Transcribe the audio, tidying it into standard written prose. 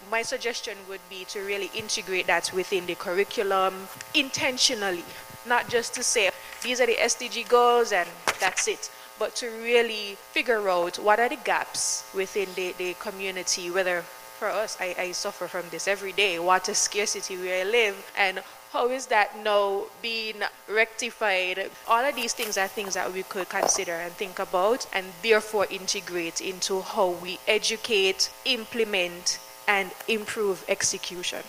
my suggestion would be to really integrate that within the curriculum intentionally, not just to say these are the SDG goals and that's it, but to really figure out what are the gaps within the community, whether for us, I suffer from this every day, water scarcity where I live, and how is that now being rectified? All of these things are things that we could consider and think about, and therefore integrate into how we educate, implement, and improve execution.